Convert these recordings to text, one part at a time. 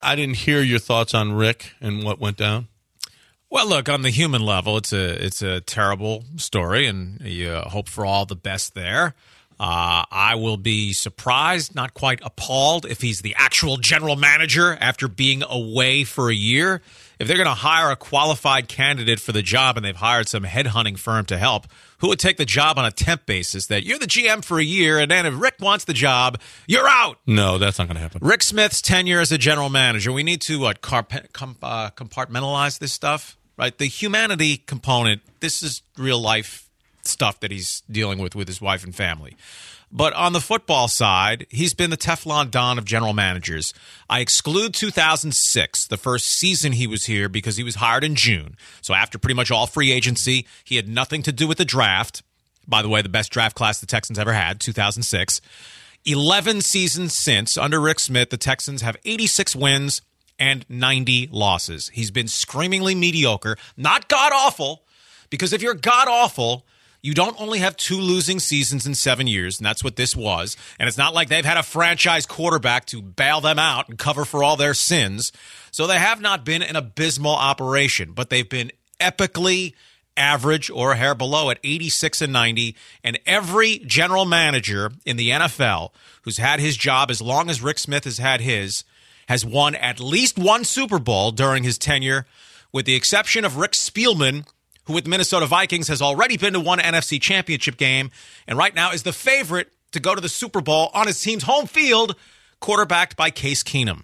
I didn't hear your thoughts on Rick and what went down. Well, look, on the human level, it's a terrible story, and you hope for all the best there. I will be surprised, not quite appalled, if he's the actual general manager after being away for a year. If they're going to hire a qualified candidate for the job and they've hired some headhunting firm to help, who would take the job on a temp basis that you're the GM for a year, and then if Rick wants the job, you're out? No, that's not going to happen. Rick Smith's tenure as a general manager, we need to compartmentalize this stuff, right? The humanity component, this is real life stuff that he's dealing with his wife and family. But on the football side, he's been the Teflon Don of general managers. I exclude 2006, the first season he was here, because he was hired in June. So after pretty much all free agency, he had nothing to do with the draft. By the way, the best draft class the Texans ever had, 2006. 11 seasons since, under Rick Smith, the Texans have 86 wins and 90 losses. He's been screamingly mediocre, not god-awful, because if you're god-awful, you don't only have 2 losing seasons in 7 years, and that's what this was. And it's not like they've had a franchise quarterback to bail them out and cover for all their sins. So they have not been an abysmal operation, but they've been epically average or a hair below at 86 and 90. And every general manager in the NFL who's had his job as long as Rick Smith has had his has won at least 1 Super Bowl during his tenure, with the exception of Rick Spielman, who with the Minnesota Vikings has already been to 1 NFC championship game and right now is the favorite to go to the Super Bowl on his team's home field, quarterbacked by Case Keenum.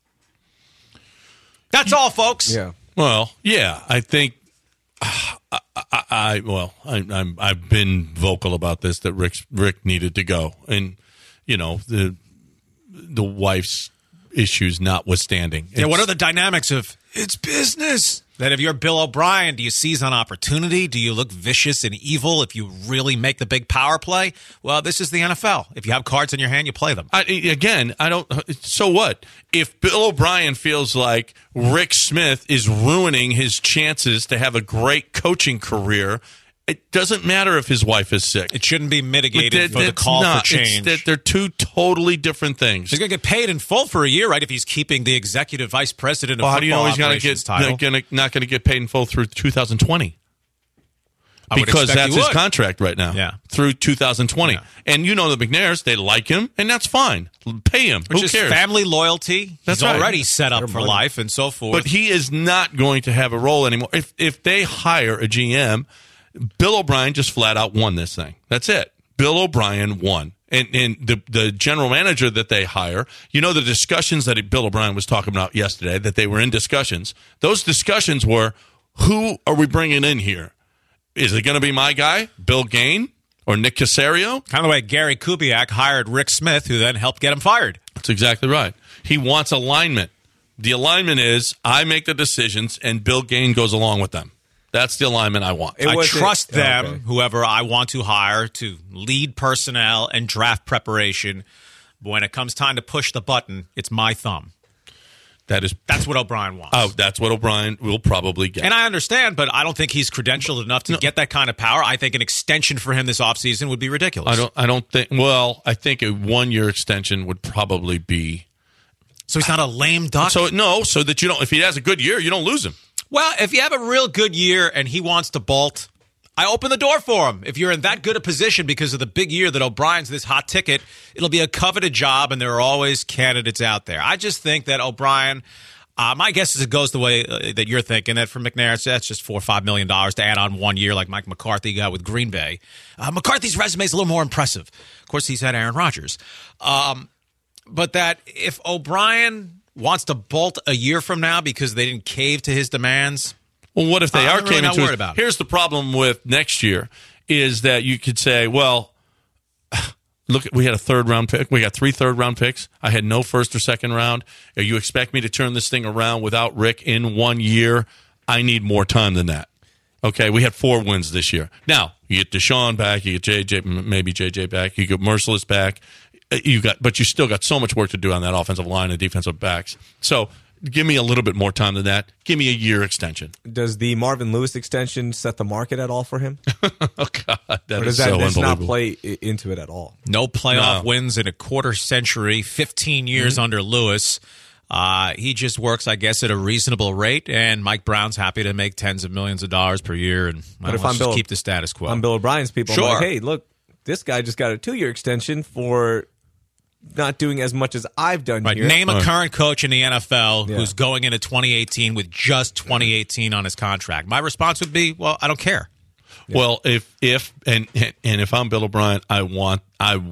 That's all, folks. Yeah. Well, yeah, I think I've been vocal about this, that Rick needed to go, and you know, the wife's issues notwithstanding. Yeah, what are the dynamics of it's business? That if you're Bill O'Brien, do you seize on opportunity? Do you look vicious and evil if you really make the big power play? Well, this is the NFL. If you have cards in your hand, you play them. So what? If Bill O'Brien feels like Rick Smith is ruining his chances to have a great coaching career, it doesn't matter if his wife is sick. It shouldn't be mitigated for the call for change. They're 2 totally different things. He's going to get paid in full for a year, right, if he's keeping the executive vice president of football how do you know he's not going to get paid in full through 2020? Because that's his contract right now. Yeah. Through 2020. Yeah. And you know the McNairs, they like him, and that's fine. Pay him. Who cares? Family loyalty. He's already set up for life and so forth. But he is not going to have a role anymore. If they hire a GM, Bill O'Brien just flat out won this thing. That's it. Bill O'Brien won. And the general manager that they hire, you know, the discussions that Bill O'Brien was talking about yesterday, that they were in discussions, those discussions were, who are we bringing in here? Is it going to be my guy, Bill Gain, or Nick Caserio? Kind of the way Gary Kubiak hired Rick Smith, who then helped get him fired. That's exactly right. He wants alignment. The alignment is I make the decisions and Bill Gain goes along with them. That's the alignment I want. I trust them, whoever I want to hire, to lead personnel and draft preparation. But when it comes time to push the button, it's my thumb. That's what O'Brien wants. Oh, that's what O'Brien will probably get. And I understand, but I don't think he's credentialed enough to get that kind of power. I think an extension for him this offseason would be ridiculous. I don't think. Well, I think a 1-year extension would probably be. So he's not a lame duck? So that you don't. If he has a good year, you don't lose him. Well, if you have a real good year and he wants to bolt, I open the door for him. If you're in that good a position because of the big year that O'Brien's this hot ticket, it'll be a coveted job, and there are always candidates out there. I just think that O'Brien, my guess is it goes the way that you're thinking, that for McNair, that's just $4 or $5 million to add on 1 year like Mike McCarthy got with Green Bay. McCarthy's resume is a little more impressive. Of course, he's had Aaron Rodgers. But that if O'Brien wants to bolt a year from now because they didn't cave to his demands. Well, what if they are really caving to it? About Here's the problem with next year is that you could say, well, look, we had a 3rd-round pick. We got 3 third-round picks. I had no 1st or 2nd round. You expect me to turn this thing around without Rick in 1 year? I need more time than that. Okay, we had 4 wins this year. Now, you get Deshaun back, you get JJ back, you get Merciless back. But you still got so much work to do on that offensive line and defensive backs. So give me a little bit more time than that. Give me a year extension. Does the Marvin Lewis extension set the market at all for him? Oh, God. That is so unbelievable. Or does that not play into it at all? No playoff wins in a quarter century, 15 years under Lewis. He just works, I guess, at a reasonable rate, and Mike Brown's happy to make tens of millions of dollars per year, and But if let's I'm just Bill- keep the status quo. I'm Bill O'Brien's people. I'm Sure. like, hey, look, this guy just got a 2-year extension for not doing as much as I've done Right. here. Name a current coach in the NFL Yeah. who's going into 2018 with just 2018 on his contract. My response would be, well, I don't care. Well, if I'm Bill O'Brien, I won.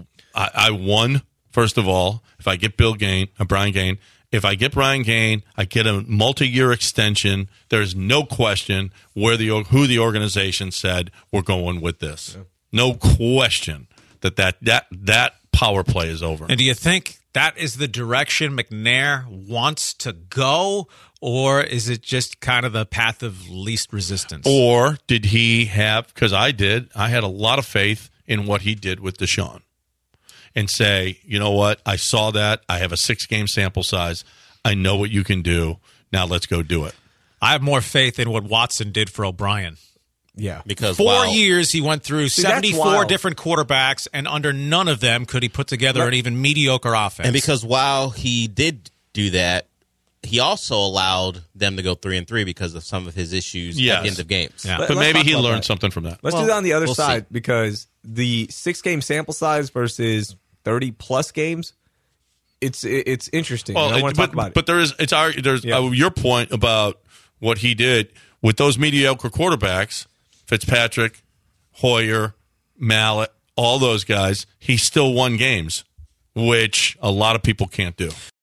First of all, if I get Brian Gaine, if I get Brian Gaine, I get a multi-year extension. There's no question who the organization said we're going with this. Yeah. No question that power play is over. And do you think that is the direction McNair wants to go, or is it just kind of the path of least resistance? Or did he have, because I had a lot of faith in what he did with Deshaun, and say, you know what, I saw that. I have a 6-game sample size. I know what you can do. Now let's go do it. I have more faith in what Watson did for O'Brien. Yeah. Because 4 years he went through See, that's 74 wild. different quarterbacks, and under none of them could he put together an even mediocre offense. And because while he did do that, he also allowed them to go 3-3 because of some of his issues Yes. at the end of games. Yeah. But Let's maybe talk he about learned that. something from that. Let's do that on the other we'll side see. because the 6-game sample size versus 30-plus games, it's interesting. and I want to talk about it. But there's your point about what he did with those mediocre quarterbacks, Fitzpatrick, Hoyer, Mallett, all those guys. He still won games, which a lot of people can't do.